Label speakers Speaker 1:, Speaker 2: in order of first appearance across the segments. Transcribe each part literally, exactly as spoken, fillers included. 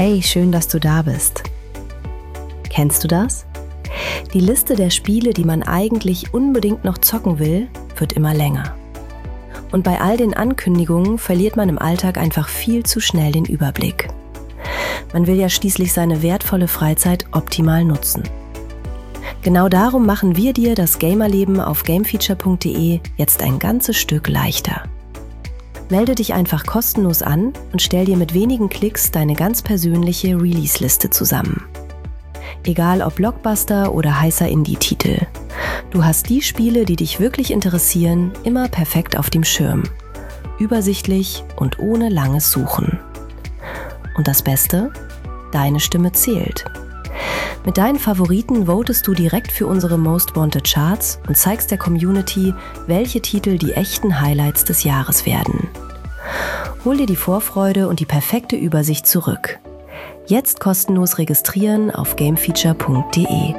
Speaker 1: Hey, schön, dass du da bist. Kennst du das? Die Liste der Spiele, die man eigentlich unbedingt noch zocken will, wird immer länger. Und bei all den Ankündigungen verliert man im Alltag einfach viel zu schnell den Überblick. Man will ja schließlich seine wertvolle Freizeit optimal nutzen. Genau darum machen wir dir das Gamerleben auf gamefeature punkt de jetzt ein ganzes Stück leichter. Melde dich einfach kostenlos an und stell dir mit wenigen Klicks deine ganz persönliche Release-Liste zusammen. Egal ob Blockbuster oder heißer Indie-Titel. Du hast die Spiele, die dich wirklich interessieren, immer perfekt auf dem Schirm. Übersichtlich und ohne langes Suchen. Und das Beste? Deine Stimme zählt. Mit deinen Favoriten votest du direkt für unsere Most Wanted Charts und zeigst der Community, welche Titel die echten Highlights des Jahres werden. Hol dir die Vorfreude und die perfekte Übersicht zurück. Jetzt kostenlos registrieren auf gamefeature punkt de.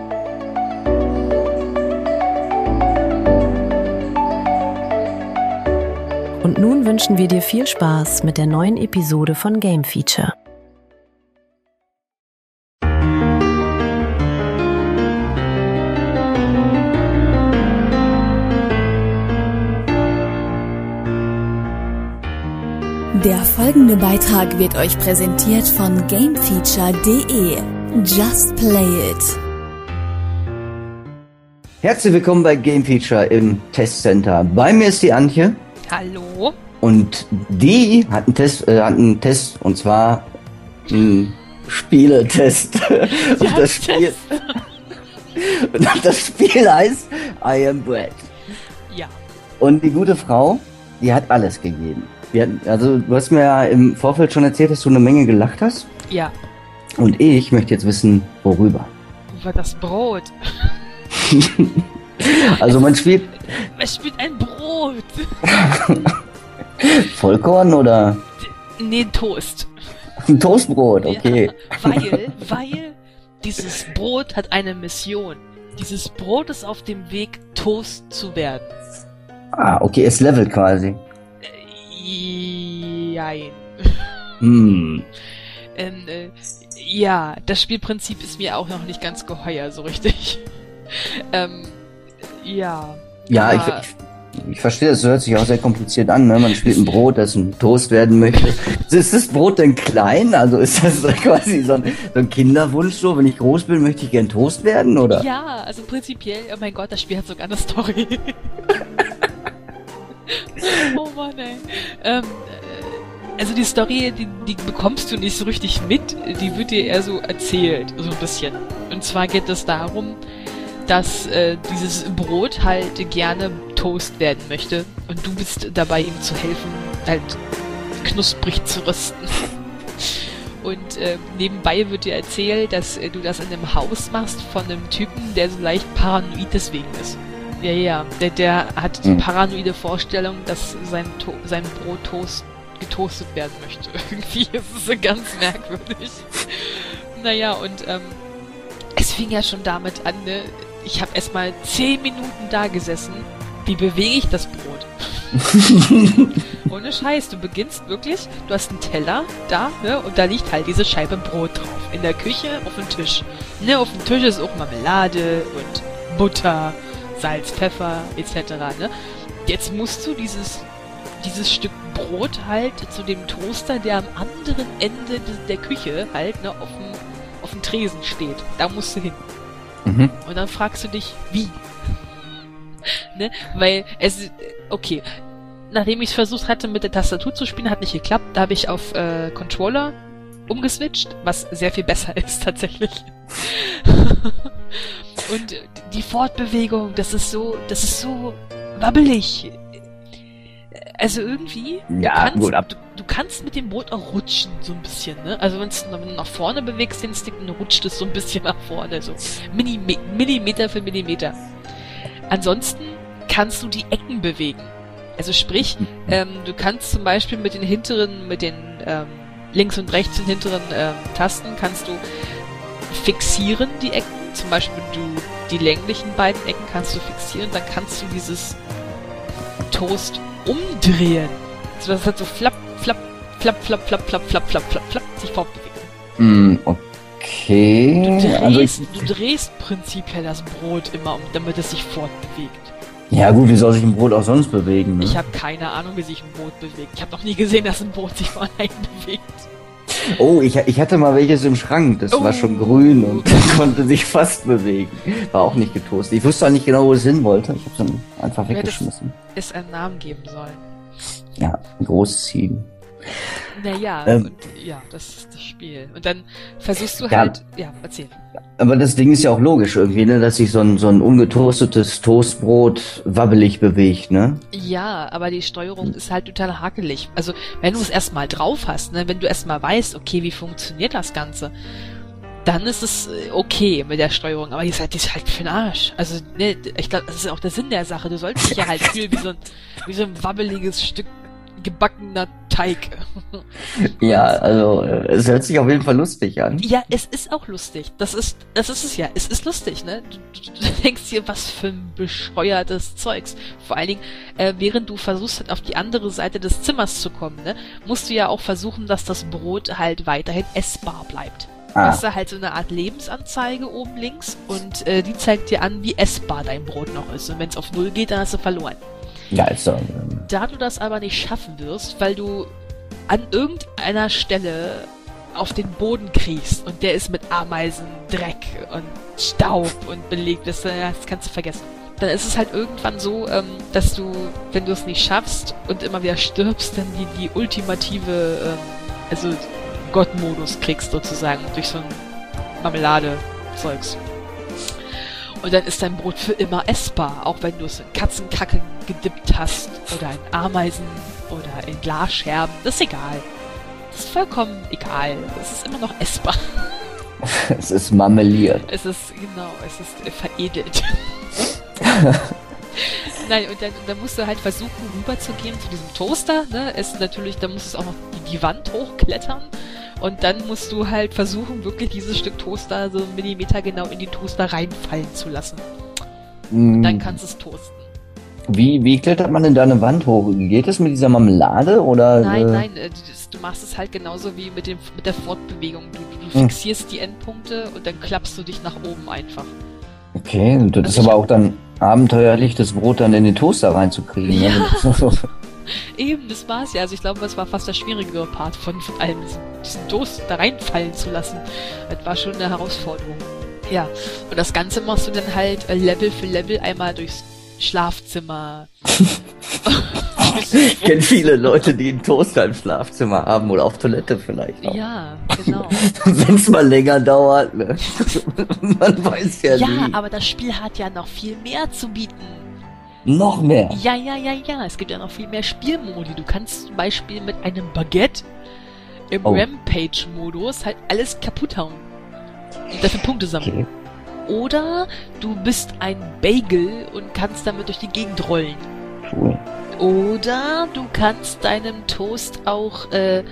Speaker 1: Und nun wünschen wir dir viel Spaß mit der neuen Episode von Game Feature.
Speaker 2: Der folgende Beitrag wird euch präsentiert von gamefeature punkt de. Just play it.
Speaker 3: Herzlich willkommen bei Game Feature im Testcenter. Bei mir ist die Antje.
Speaker 4: Hallo.
Speaker 3: Und die hat einen Test, äh, hat einen Test und zwar einen Spieletest. Und das Spiel, und das Spiel heißt I Am Bread.
Speaker 4: Ja.
Speaker 3: Und die gute Frau, die hat alles gegeben. Wir hatten, also du hast mir ja im Vorfeld schon erzählt, dass du eine Menge gelacht hast.
Speaker 4: Ja.
Speaker 3: Und ich möchte jetzt wissen, worüber.
Speaker 4: Über das Brot.
Speaker 3: Also man spielt...
Speaker 4: Man spielt ein Brot.
Speaker 3: Vollkorn oder?
Speaker 4: Nee, Toast.
Speaker 3: Ein Toastbrot, okay.
Speaker 4: Ja, weil, weil dieses Brot hat eine Mission. Dieses Brot ist auf dem Weg, Toast zu werden.
Speaker 3: Ah, okay, es levelt quasi.
Speaker 4: Jein.
Speaker 3: Hm.
Speaker 4: Ähm, äh, ja, das Spielprinzip ist mir auch noch nicht ganz geheuer, so richtig. ähm, ja.
Speaker 3: Ja, ich, ich, ich verstehe, das hört sich auch sehr kompliziert an, ne? Man spielt ein Brot, das ein Toast werden möchte. Ist das Brot denn klein? Also ist das quasi so ein, so ein Kinderwunsch, so, wenn ich groß bin, möchte ich gern Toast werden, oder?
Speaker 4: Ja, also prinzipiell, oh mein Gott, das Spiel hat sogar eine Story. Oh Mann, ey. Ähm, also die Story, die, die bekommst du nicht so richtig mit, die wird dir eher so erzählt, so ein bisschen. Und zwar geht es darum, dass äh, dieses Brot halt gerne Toast werden möchte und du bist dabei, ihm zu helfen, halt knusprig zu rösten. Und äh, nebenbei wird dir erzählt, dass äh, du das in einem Haus machst von einem Typen, der so leicht paranoid deswegen ist. Ja, ja, der, der hat die
Speaker 3: Hm.
Speaker 4: paranoide Vorstellung, dass sein, to- sein Brot toast, getoastet werden möchte. Irgendwie ist es so ganz merkwürdig. Naja, und ähm, es fing ja schon damit an, ne? Ich habe erstmal zehn Minuten da gesessen. Wie bewege ich das Brot? Ohne Scheiß, du beginnst wirklich, du hast einen Teller da, ne? Und da liegt halt diese Scheibe Brot drauf. In der Küche, auf dem Tisch. Ne, auf dem Tisch ist auch Marmelade und Butter, Salz, Pfeffer, et cetera. Ne? Jetzt musst du dieses, dieses Stück Brot halt zu dem Toaster, der am anderen Ende de- der Küche halt, ne, auf dem, auf dem Tresen steht. Da musst du hin.
Speaker 3: Mhm.
Speaker 4: Und dann fragst du dich, wie? Ne? Weil es, okay, nachdem ich es versucht hatte, mit der Tastatur zu spielen, hat nicht geklappt. Da habe ich auf äh, Controller umgeswitcht, was sehr viel besser ist tatsächlich. Und die Fortbewegung, das ist so, das ist so wabbelig. Also irgendwie,
Speaker 3: Ja,
Speaker 4: du, kannst,
Speaker 3: gut, ab.
Speaker 4: du, du kannst mit dem Brot auch rutschen, so ein bisschen, ne? Also wenn du nach vorne bewegst den Stick, dann rutscht es so ein bisschen nach vorne, so Millime- Millimeter für Millimeter. Ansonsten kannst du die Ecken bewegen. Also sprich, ähm, du kannst zum Beispiel mit den hinteren, mit den ähm, links und rechts den hinteren ähm, Tasten kannst du fixieren die Ecken. Zum Beispiel du die länglichen beiden Ecken kannst du fixieren, dann kannst du dieses Toast umdrehen. So, das hat so flapp, flapp, flapp, flapp, flapp, flapp, flapp, flapp, flapp, flapp sich fortbewegt.
Speaker 3: Mm, okay.
Speaker 4: Du drehst,
Speaker 3: also ich,
Speaker 4: du drehst prinzipiell das Brot immer, um, damit es sich fortbewegt.
Speaker 3: ja gut, wie soll sich ein Brot auch sonst bewegen? Ne?
Speaker 4: Ich habe keine Ahnung, wie sich ein Brot bewegt. Ich habe noch nie gesehen, dass ein Brot sich von allein bewegt.
Speaker 3: Oh, ich, ich hatte mal welches im Schrank. Das
Speaker 4: Oh.
Speaker 3: war schon grün und konnte sich fast bewegen. War auch nicht getoastet. Ich wusste auch nicht genau, wo es hin wollte. Ich habe es dann einfach
Speaker 4: Ja, das-
Speaker 3: weggeschmissen.
Speaker 4: Es einen Namen geben sollen.
Speaker 3: Ja, großziehen.
Speaker 4: Naja,
Speaker 3: Ähm.
Speaker 4: und ja, das ist das Spiel. Und dann versuchst du
Speaker 3: Ja.
Speaker 4: halt, ja, erzähl.
Speaker 3: Aber das Ding ist ja auch logisch irgendwie, ne, dass sich so ein, so ein ungetoastetes Toastbrot wabbelig bewegt, ne?
Speaker 4: Ja, aber die Steuerung ist halt total hakelig. Also, wenn du es erstmal drauf hast, ne, wenn du erstmal weißt, okay, wie funktioniert das Ganze, dann ist es äh, okay mit der Steuerung. Aber die ist halt, die ist halt für den Arsch. Also, ne, ich glaube, das ist auch der Sinn der Sache. Du sollst dich ja halt fühlen wie so ein, wie so ein wabbeliges Stück gebackener Teig.
Speaker 3: Ja, also äh, es hört sich auf jeden Fall lustig an.
Speaker 4: Ja, es ist auch lustig. Das ist, das ist es ja. Es ist lustig, ne? Du, du, du denkst dir, was für ein bescheuertes Zeugs. Vor allen Dingen, äh, während du versuchst, halt auf die andere Seite des Zimmers zu kommen, ne, musst du ja auch versuchen, dass das Brot halt weiterhin essbar bleibt. Du
Speaker 3: Ah.
Speaker 4: hast da halt so eine Art Lebensanzeige oben links und äh, die zeigt dir an, wie essbar dein Brot noch ist. Und wenn es auf Null geht, dann hast du verloren.
Speaker 3: Ja, ist doch. ähm,
Speaker 4: Da du das aber nicht schaffen wirst, weil du an irgendeiner Stelle auf den Boden kriechst und der ist mit Ameisen, Dreck und Staub und belegt, das, das kannst du vergessen. Dann ist es halt irgendwann so, ähm, dass du, wenn du es nicht schaffst und immer wieder stirbst, dann die, die ultimative, ähm, also Gottmodus kriegst sozusagen durch so ein Marmelade-Zeugs. Und dann ist dein Brot für immer essbar, auch wenn du es in Katzenkacke gedippt hast oder in Ameisen oder in Glasscherben. Das ist egal. Das ist vollkommen egal. Es ist immer noch essbar.
Speaker 3: Es ist marmeliert.
Speaker 4: Es ist, genau, es ist äh, veredelt. Nein, und dann, und dann musst du halt versuchen, rüberzugehen zu diesem Toaster, ne? Es ist natürlich, dann musst du es auch noch die, die Wand hochklettern. Und dann musst du halt versuchen, wirklich dieses Stück Toaster so einen Millimeter genau in den Toaster reinfallen zu lassen.
Speaker 3: Mm,
Speaker 4: Dann kannst du es toasten.
Speaker 3: Wie, wie klettert man denn da eine Wand hoch? Geht es mit dieser Marmelade oder?
Speaker 4: Nein,
Speaker 3: äh,
Speaker 4: nein, äh, du, das- du machst es halt genauso wie mit, dem, mit der Fortbewegung. Du, du
Speaker 3: Hm.
Speaker 4: fixierst die Endpunkte und dann klappst du dich nach oben einfach.
Speaker 3: Okay, und das
Speaker 4: Also
Speaker 3: ist
Speaker 4: ich-
Speaker 3: aber auch dann abenteuerlich, das Brot dann in den Toaster reinzukriegen.
Speaker 4: Ja.
Speaker 3: Ne? So-
Speaker 4: Eben, das war's ja. Also ich glaube, das war fast der schwierigere Part von, von allem, diesen, diesen Toast da reinfallen zu lassen. Das war schon eine Herausforderung. Ja, und das Ganze machst du dann halt äh, Level für Level einmal durchs Schlafzimmer.
Speaker 3: Ich kenne viele Leute, die einen Toaster im Schlafzimmer haben oder auf Toilette vielleicht auch.
Speaker 4: Ja, genau.
Speaker 3: Wenn es mal länger dauert, ne? Man weiß ja,
Speaker 4: Ja,
Speaker 3: nie.
Speaker 4: aber das Spiel hat ja noch viel mehr zu bieten.
Speaker 3: Noch mehr.
Speaker 4: Ja, ja, ja, ja. Es gibt ja noch viel mehr Spielmodi. Du kannst zum Beispiel mit einem Baguette im
Speaker 3: Oh.
Speaker 4: Rampage-Modus halt alles kaputt hauen. Und dafür Punkte sammeln.
Speaker 3: Okay,
Speaker 4: Oder du bist ein Bagel und kannst damit durch die Gegend rollen.
Speaker 3: cool.
Speaker 4: Oder du kannst deinem Toast auch äh,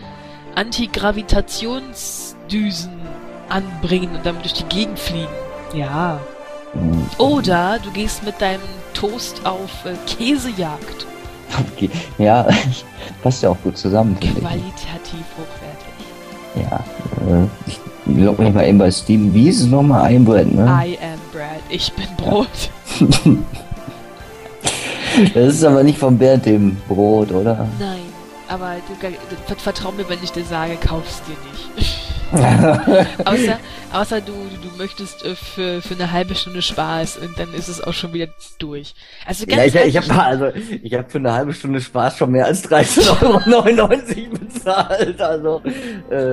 Speaker 4: Antigravitationsdüsen anbringen und damit durch die Gegend fliegen. Ja.
Speaker 3: Hm,
Speaker 4: Oder du gehst mit deinem Toast auf äh, Käsejagd.
Speaker 3: Okay. Ja, passt ja auch gut zusammen, finde ich.
Speaker 4: Qualitativ hochwertig.
Speaker 3: Ja, äh, ich log mich mal eben bei Steam. Wie ist es nochmal? Ein Bread, ne?
Speaker 4: I am bread. Ich bin Brot.
Speaker 3: Das ist aber nicht von Bernd dem Brot, oder?
Speaker 4: Nein, aber du, du, vertrau mir, wenn ich dir sage, kauf's dir nicht. außer außer du, du möchtest äh, für, für eine halbe Stunde Spaß und dann ist es auch schon wieder durch. Also ganz
Speaker 3: Ja, ich, ich
Speaker 4: ehrlich,
Speaker 3: habe also, ich hab für eine halbe Stunde Spaß schon mehr als dreizehn Euro neunundneunzig bezahlt. Also, äh,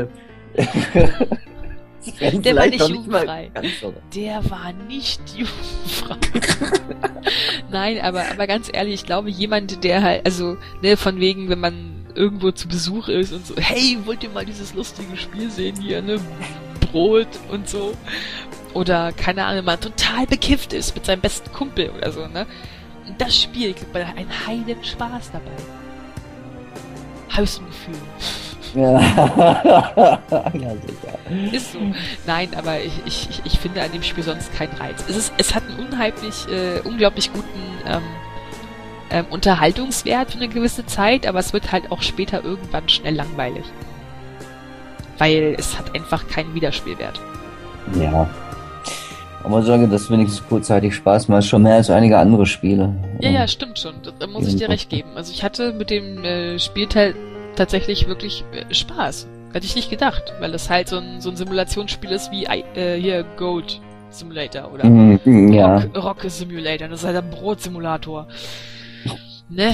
Speaker 4: Der war nicht jugendfrei.
Speaker 3: Ganz so.
Speaker 4: Der war nicht jugendfrei. Nein, aber, aber ganz ehrlich, ich glaube, jemand, der halt, also, ne, von wegen, wenn man irgendwo zu Besuch ist und so, hey, wollt ihr mal dieses lustige Spiel sehen hier, ne, Brot und so. Oder, keine Ahnung, wenn man total bekifft ist mit seinem besten Kumpel oder so, ne. Und das Spiel, kriegt man einen heiden Spaß dabei. Hab ich so ein Gefühl.
Speaker 3: Ja. Ja, sicher.
Speaker 4: Ist so. Nein, aber ich, ich, ich- ich finde an dem Spiel sonst keinen Reiz. Es ist, es hat einen unheimlich, äh, unglaublich guten ähm, ähm, Unterhaltungswert für eine gewisse Zeit, aber es wird halt auch später irgendwann schnell langweilig. weil es hat einfach keinen Wiederspielwert.
Speaker 3: Ja. Aber solange das wenigstens kurzzeitig Spaß macht, schon mehr als einige andere Spiele.
Speaker 4: Ja, ja, stimmt schon. Da muss ich dir recht geben. Also ich hatte mit dem äh, Spielteil tatsächlich wirklich äh, Spaß. Hätte ich nicht gedacht, weil es halt so ein, so ein Simulationsspiel ist wie äh, hier Goat Simulator oder
Speaker 3: mm, ja.
Speaker 4: Rock, Rock Simulator. Das ist halt ein Brotsimulator. Ne?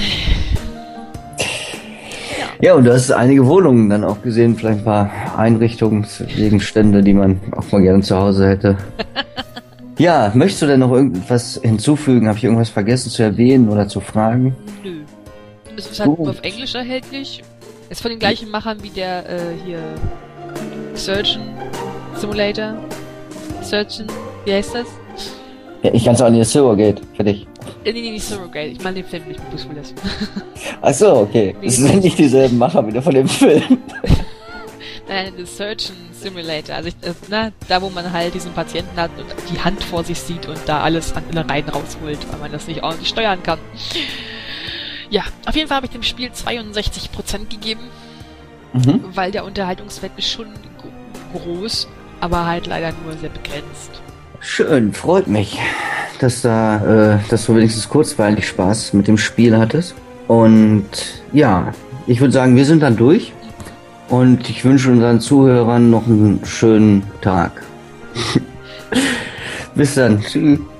Speaker 4: Ja.
Speaker 3: Ja, und du hast einige Wohnungen dann auch gesehen, vielleicht ein paar Einrichtungsgegenstände, die man auch mal gerne zu Hause hätte. Ja, möchtest du denn noch irgendwas hinzufügen? Habe ich irgendwas vergessen zu erwähnen oder zu fragen?
Speaker 4: Nö. Es ist halt nur auf Englisch erhältlich. Ist von den gleichen Machern wie der äh, hier Surgeon Simulator. Surgeon, wie heißt das?
Speaker 3: Ja, ich kann es auch nicht, Surrogate, für dich.
Speaker 4: Äh, nee, nee, nicht Surrogate. Ich meine den Film nicht mit Bruce Willis.
Speaker 3: Ach so, okay.
Speaker 4: Nee,
Speaker 3: das sind nicht dieselben Macher wieder von dem Film.
Speaker 4: Nein, The Surgeon Simulator. Also ich, äh, na, da wo man halt diesen Patienten hat und die Hand vor sich sieht und da alles an rein rausholt, weil man das nicht ordentlich steuern kann. Ja, auf jeden Fall habe ich dem Spiel zweiundsechzig Prozent gegeben, mhm. weil der Unterhaltungswert ist schon groß, aber halt leider nur sehr begrenzt.
Speaker 3: Schön, freut mich, dass da, äh, dass du wenigstens kurzweilig Spaß mit dem Spiel hattest. Und ja, ich würde sagen, wir sind dann durch. Und ich wünsche unseren Zuhörern noch einen schönen Tag. Bis dann. Tschüss.